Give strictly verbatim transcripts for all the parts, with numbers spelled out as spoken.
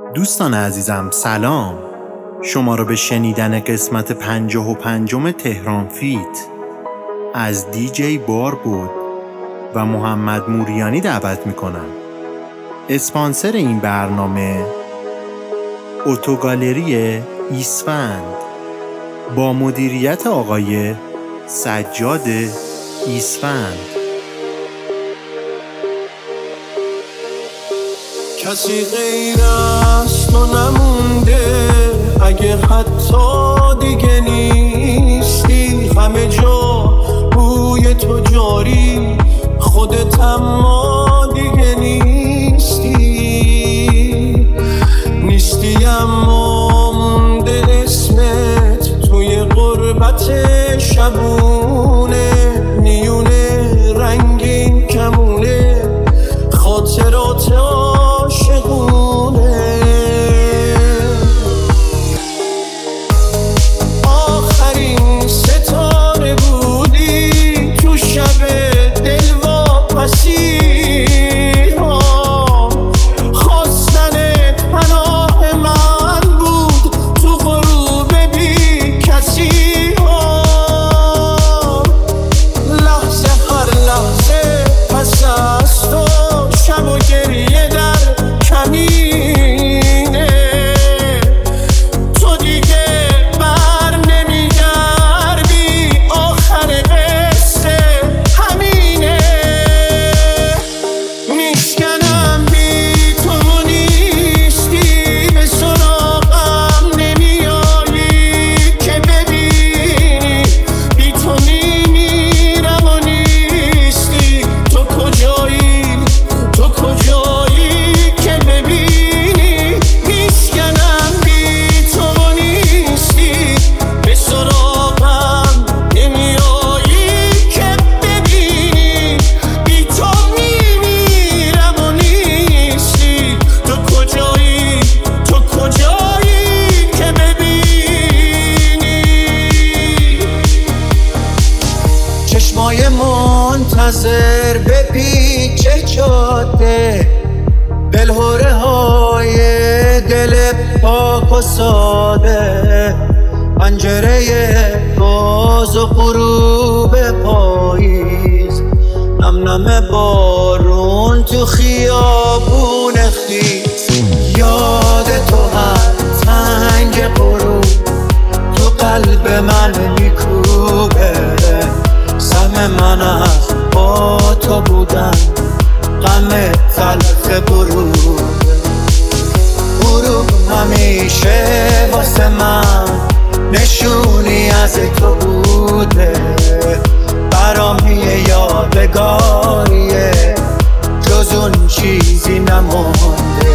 دوستان عزیزم سلام، شما را به شنیدن قسمت پنجاه و پنجم تهران فیت از دی جی باربود و محمد موریانی دعوت میکنم. اسپانسر این برنامه اتوگالری ایسفند با مدیریت آقای سجاد ایسفند. کسی غیر از تو نمونده، اگه حتی دیگه نیستی، همه جا بوی تو جاری، خودت اما دیگه نیستی. نیستی اما مونده اسمت توی غربت شبونه، نیونه رنگین کمونه، خاطرات عاشقونه. آخرین ستاره بودی تو شب دلواپسی ها، خواستنت پناه من بود تو غروب بی کسی ها. لحظه هر لحظه پس از تو شب و گریه در کمینه، تو دیگه بر نمیگردی، آخر قصه همینه. میشکنم بی تو نیستی، به سراغم نمیایی که ببینی، بی تو میمیرم و نیستی. تو کجایی، تو کجایی که ببینی، میشکنم بی تو نیستی، به سراغم نمیایی که ببینی، بی تو میمیرم و نیستی. تو کجایی، تو کجایی که ببینی. چشمای منتظر به پیچ جاده، بلهوره های دل پاک و ساده، پنجره باز و غروب پاییز، نم نم بارون تو خیابون خیز. یاد تو هر تنگ غروب تو قلب من میکوبه، سهم من از با تو بودن، غم تلخ غروب. غروب همیشه واسه من نشونی از تو بوده، برام یه یادگاریه، جز اون چیزی نمونده.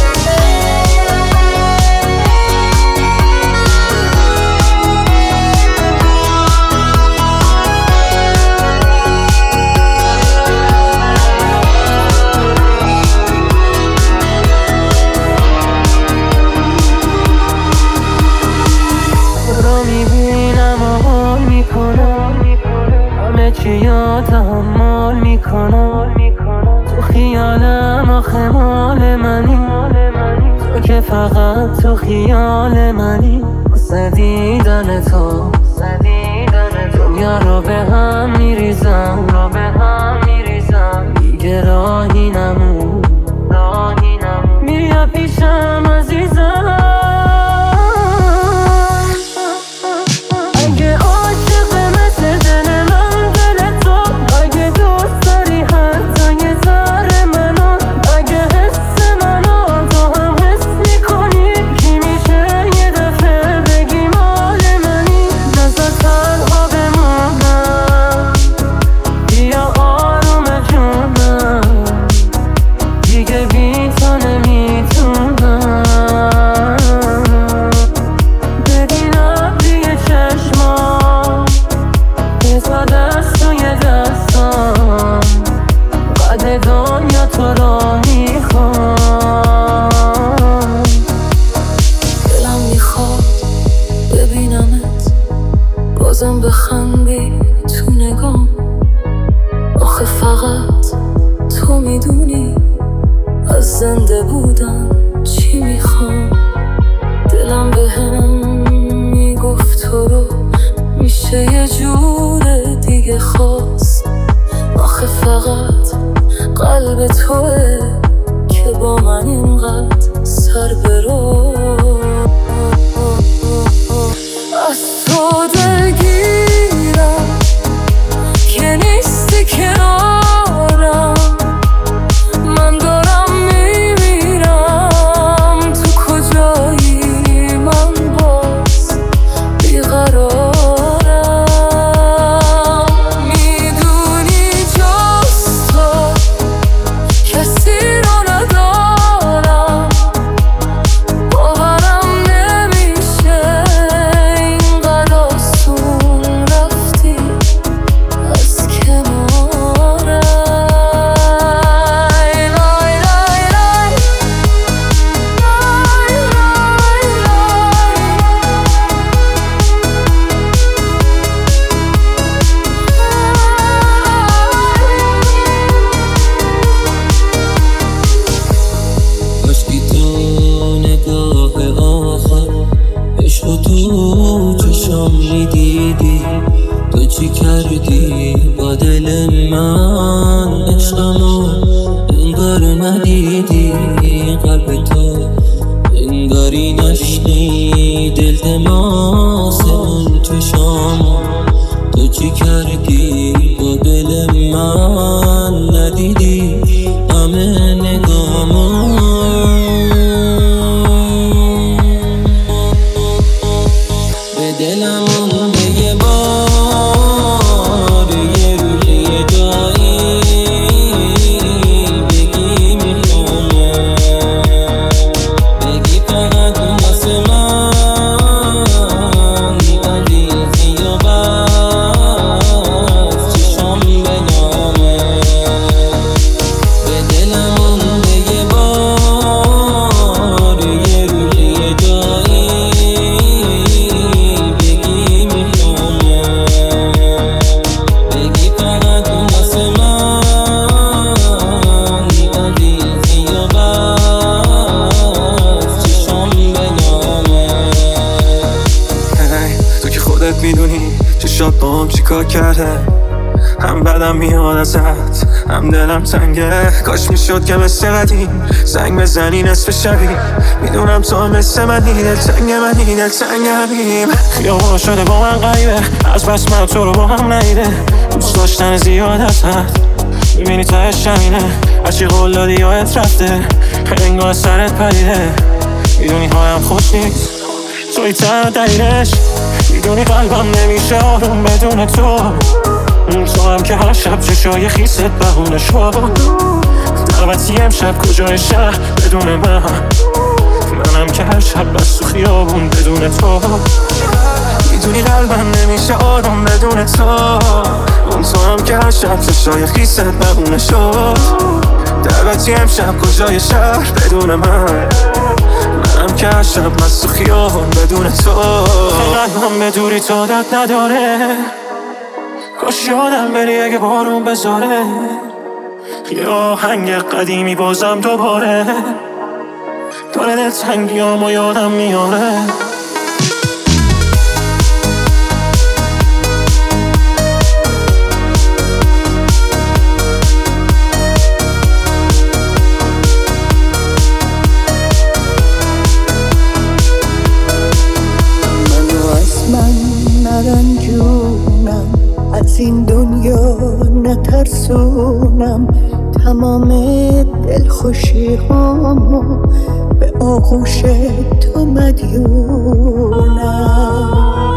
چیا تحمل میکنم، تو خیالم آخه مال منی، تو که فقط تو خیال منی. واسه دیدن تو دنیا رو به هم میریزم، دیگه راهی نمون، بیا پیشم عزیزم. بخندی تو نگام، آخه فقط تو میدونی از زنده بودن چی میخوام. دلم به هم میگفت تو رو میشه یه جور دیگه خواست. آخه فقط قلب توه که با من اینقدر سر برو. از تو دلگیرم که نیستی کنارم. من دارم میمیرم تو کجایی، من باز بیقرارم. میدونی جز تو کسی رو ندارم. باورم نمیشه اینقدر آسون رفتی از کنارم. لای لای لای لای کاشکی تو نگاه آخر عشق و تو چشام میدیدی. تو چی کردی با دل من؟ عشقمو انگار ندیدی. قلب تو انگاری نشنی دل دماغ اون چشامو. تو چی کردی با دل من؟ ندیدی همه نگامو. به دلم مونده یه بار، یه روز یه جایی بگی میخوامه. بگی فقط واسه من عزیزی و بس چشام بگامه. به دلم مونده یه بار، یه روز یه جایی بگی میخوامه. بگی فقط واسه من عزیزی و بس چشام بگامه. هی تو که خودت میدونی چشات با هم چی کار کرده. هم بدم میاد ازت هم دلم تنگه. کاش میشد که مثل قدیم زنگ بزنی نصف شبی. میدونم تو مثل منی، دل تنگ منی، دل تنگ همیم. خیابون شده با من غیبه، از بس من تو رو با هم نیده. دوست داشتن زیاد ازت میبینی تهش همینه. هرچی قول دادی یادت رفته، انگار سرت پریده. میدونی هایم خوش نیست، توی تنها دلیلش. میدونی قلبم نمیشه آروم بدون تو. تو هم که هر شب چشای خیست بهونه شو. دعوتی امشب کجای شهر بدون من. منم که هر شب بس تو خیابون بدون تو. میدونی قلبم نمیشه آروم بدون تو. اون تو هم که هر شب چشای خیست بهونه شو. دعوتی امشب کجای شهر بدون من. منم که هر شب بس تو خیابون بدون تو. قلبم به دوری تو داد نداره. کاش یادم بری اگه بارون بذاره. یه آهنگ قدیمی بازم دوباره داره دل تنگیامو یادم میاره. منو از من نرنجونم، از این دنیا نترسونم. تمام دلخوشی هامو به آغوش تو مدیونم.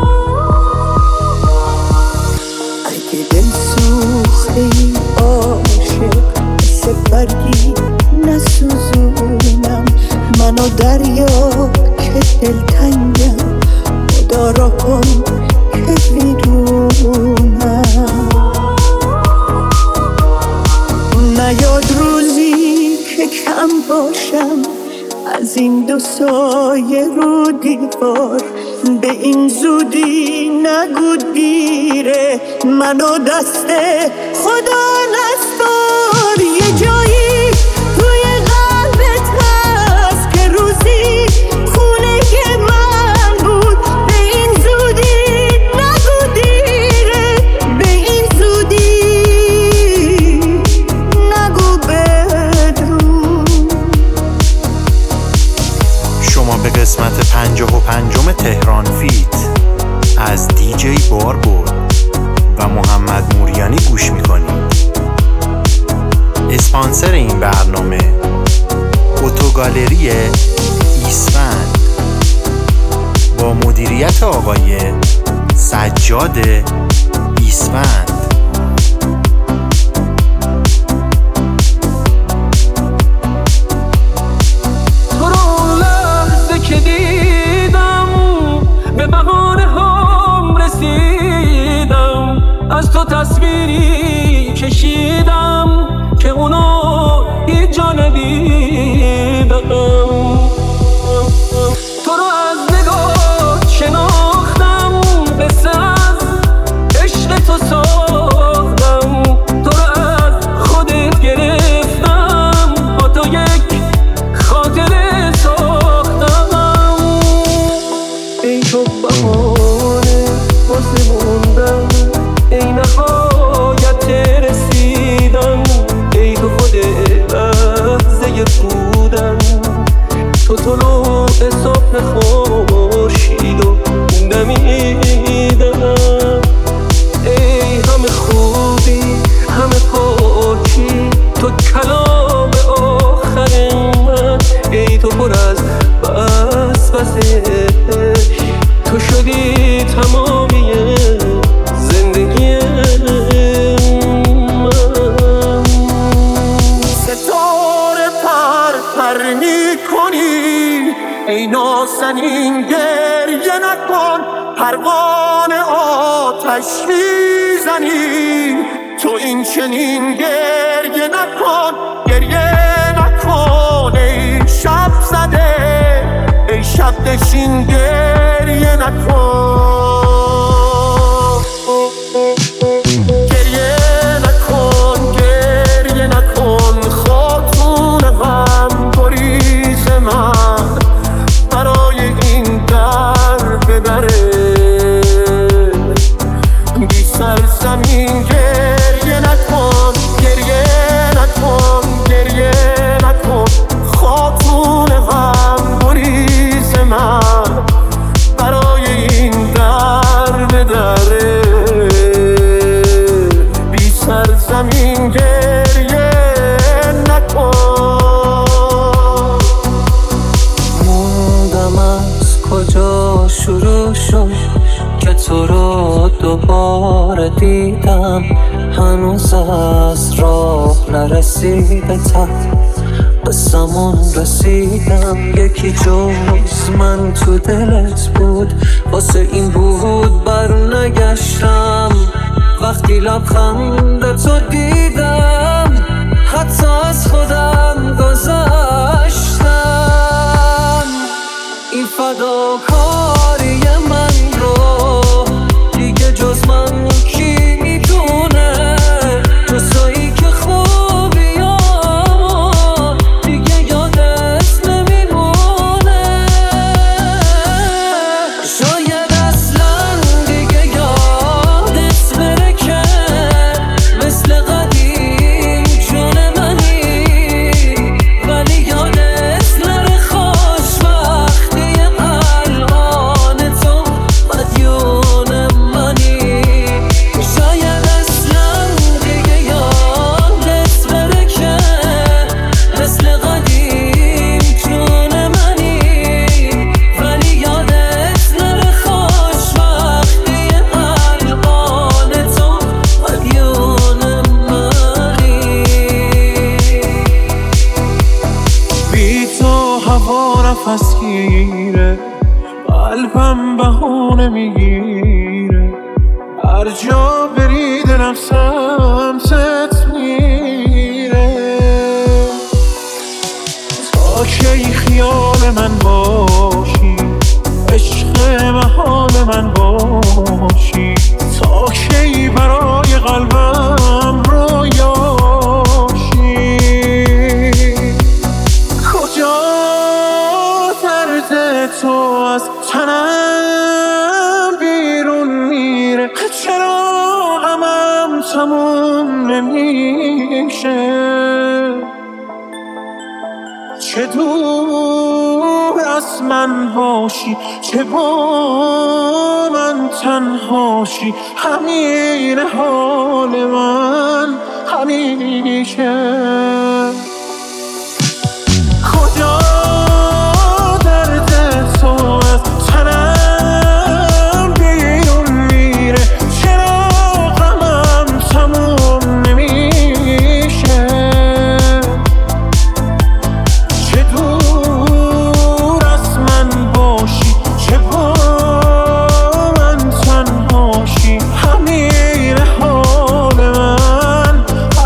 اگه دل سوخته ای عاشق مثل برگی نسوزونم. منو دریا که دلتنگم مدارا کن که بیرونم. نیاد روزی که کم باشم از این دو سایه رو دیوار. به این زودی نگو دیره، منو دست خدا نسپار. یه جایی توی قلبت هست که روزی به قسمت پنجاه و پنجم تهران فیت از دیجی بار بود و محمد موریانی گوش میکنید. اسپانسر این برنامه اتوگالری ایسفند با مدیریت آقای سجاد ایسفند. تو رو لحظه که دیدم به بهانه هم رسیدم، از تو تصویری کشیدم که اونو هیچ جا ندیدم. تو رو از نگاه شناختم، قصه از عشق تو ساختم. تو رو از خودت گرفتم، با تو یک خاطره ساختم. ای تو بهانه واسه موندم، ای نهایت رسیدن، ای تو خود لحظه بودن، تو طلوع صبح خورشید و دمیدن. ای همه خوبی همه پاکی، تو کلام آخر من، ای تو پر از وسوسه، تو شدی تمامی زندگی من. ستاره پر پر میکنی، ای نازنین گریه نکن، پروانه آتش میزنی، تو این چنین گریه نکن، گریه نکن ای شب زده، ای شب نشین گریه نکن. گریه نکن گریه نکن، خاتون غم گریز من، برای این در به دره بی سرزمین گریه نکن، گریه نکن گریه نکن، خاتون غم گریز من، برای این در به دره بی سرزمین گریه نکن. موندم از کجا شروع شد که تو رو دوباره دیدم، هنوز از راه نرسیده ته قصمون رسیدم. یکی جز من تو دلت بود، واسه این بود بر نگشتم، وقتی لبخند تو دیدم حتی از خودم گذشتم. این فداکاری من رو دیگه جز من کی میدونه، جزایی که خوبیامو دیگه یادت نمیمونه. شاید اصلا دیگه یادت بره که مثل قدیم جون منی، ولی یادت نره خوشبختی الان تو مدیون منی. شاید اصلا دیگه یادت بره که مثل قدیم جون منی، ولی یادت نره خوشبختی الان تو مدیون منی. بی تو هوا نفس گیره، قلبم بهونه میگیره، هر جا بری دلم سمتت میره. تا کی خیال من باشی، عشق محال من باشی، تا کی برای قلبم رویاشی. کجا درد تو از تنم بیرون میره، چرا غمم تموم نمیشه. چه دور از رسمنهاشی، چه با من تنهاشی، همین حال من همیشه. کجا درد تو از تنم بیرون میره، چرا غمم تموم نمیشه، چه دور از من باشی، چه با من تنهاشی، همین حال من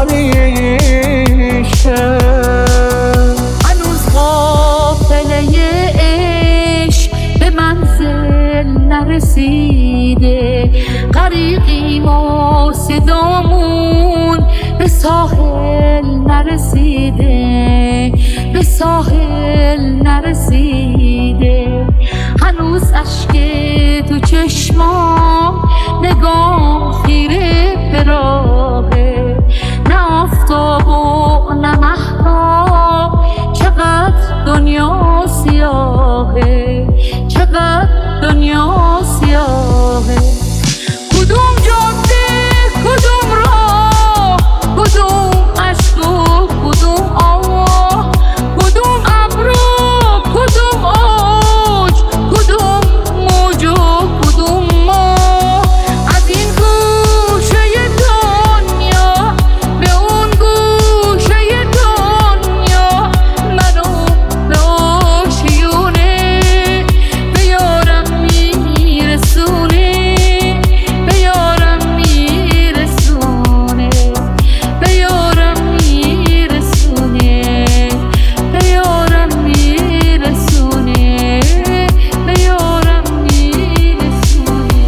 همیشه. هنوز قافله عشق به منزل نرسیده، غریقیم و صدامون به ساحل نرسیده، به ساحل نرسیده. هنوز اشک تو چشمام نگاه خیره به راهه، نه آفتاب و نه مهتاب، چقدر دنیا سیاهه، چقدر دنیا سیاهه. کدوم جاده، کدوم راه، کدوم عشق و کدوم آه، کدوم ابرو، کدوم اوج، کدوم موج و کدوم ماه. از این گوشه دنیا به اون گوشه دنیا، منو به آشیونه به یارم میرسونه، به یارم میرسونه، به یارم میرسونه، به یارم میرسونه، به یارم میرسونه.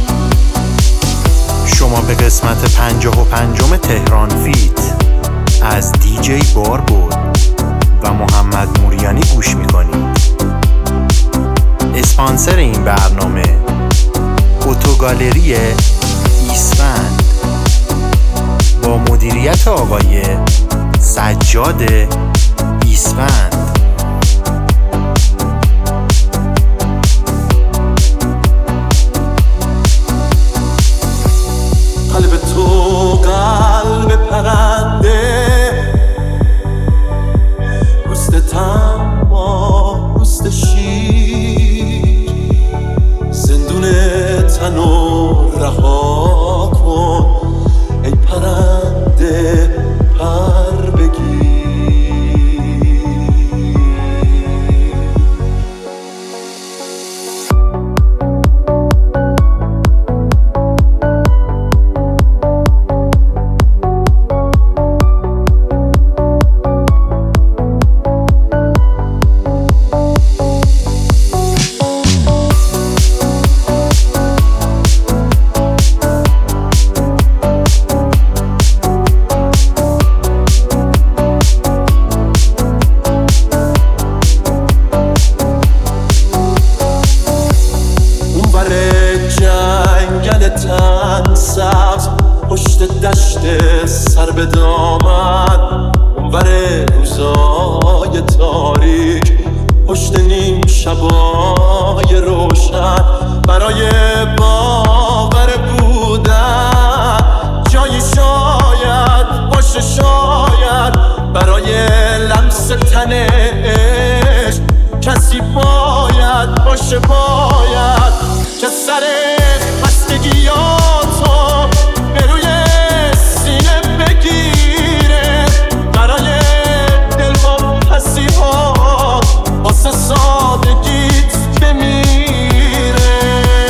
شما به قسمت پنجاه و پنجم تهران فیت از دیجی بار بود و محمد موریانی گوش میکنید. اسپانسر این برنامه اتوگالری ایسفند با مدیریت آقای سجاد ایسفند. قلب تو قلب پرنده، پوست تما پوست شیر، زندون تنو رها کن ای پرنده پر بگیر. تن سبز پشت دشت سر به دامن، اونور روزای تاریک پشت نیم شبای روشن، برای باور بودن جایی شاید باشه، شاید برای لمس تنش کسی باید باشه، باید که سر خستگیاتو به روی سینه بگیره، برای دل با پسیحات واسه سادگیت بمیره.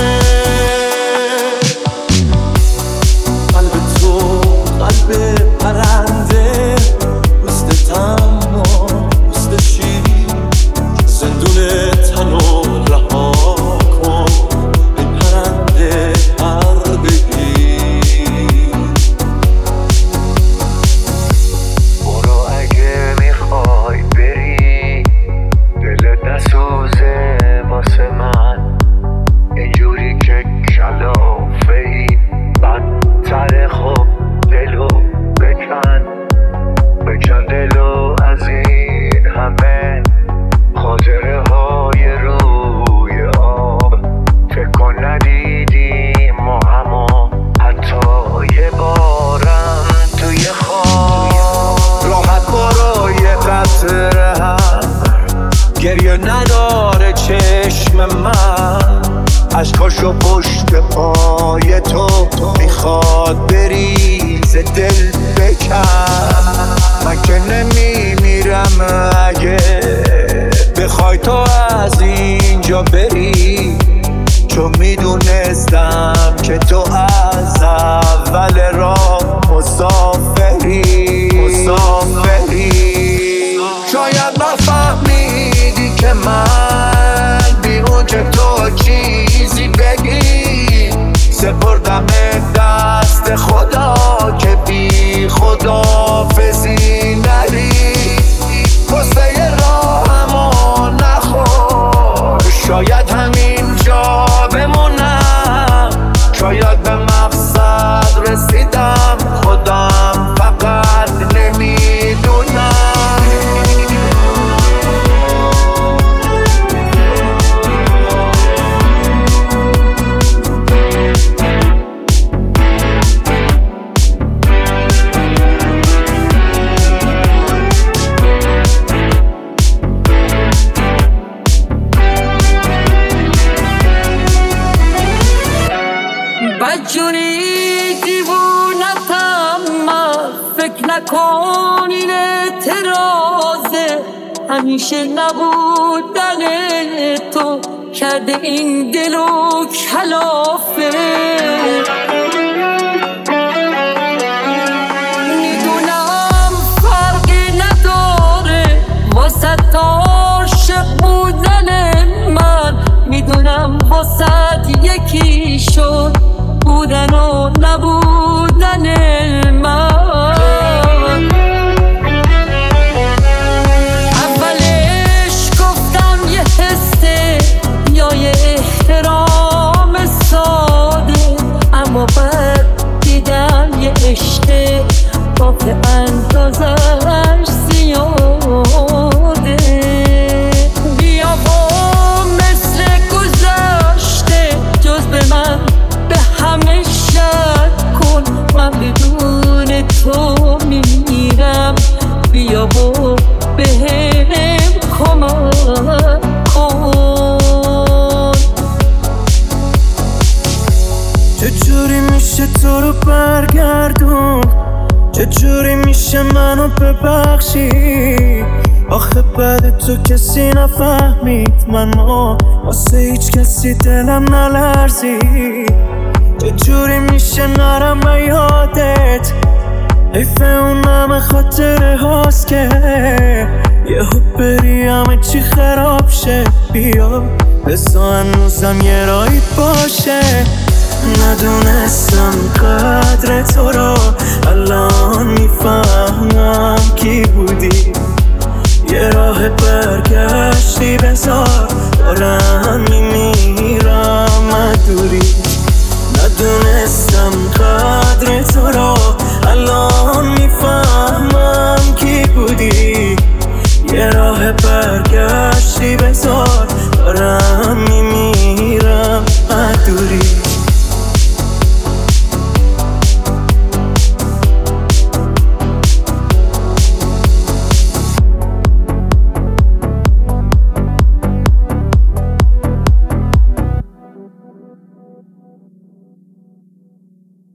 قلب تو قلب پرنده، پوست تما پوست شیر، نداره چشم من، عشقاشو پشت پای تو میخواد بریز دل بکن. من که نمیمیرم اگه بخوای تو از اینجا بری، چون میدونستم که تو از اول راه مسافری مسافری. شاید نفهمیدی که من بی اون که تو چیزی بگی، سپردم دست خدا که بی خداحافظی نری. واسه راهمو نخور، شاید همینجا بمونم، شاید به مقصد رسیدم، خودم فقط نمیدونم. بدجوری دیوونتم من، فکر نکن این اعتراضه، همیشه نبودن تو کرده این دلو کلافه. میدونم فرقی نداره واسه عاشق بودن من، میدونم واسه یکی شد بودن و نبودن من. اولش گفتم یه حسه یا یه احترام ساده، اما بعد دیدم یه عشقه با که اندازش زیاده. بیا و مثل گذشته جز به من به همه شک کن، من بدون تو میمیرم، بیا و بهم کمک کن. چجوری میشه تو رو برگردون، چجوری میشه منو ببخشی؟ آخه بعد تو کسی نفهمید من ما واسه هیچ کسی دلم نلرزید. چجوری میشه نرم به یادت، حیف اون همه خاطره هاست که یهو بری همه چی خراب شه. بیا بسا هنوزم یه راهی باشه. ندونستم قدر تو رو، الان میفهمم کی بودی. یه راه برگشتی بذار، دارم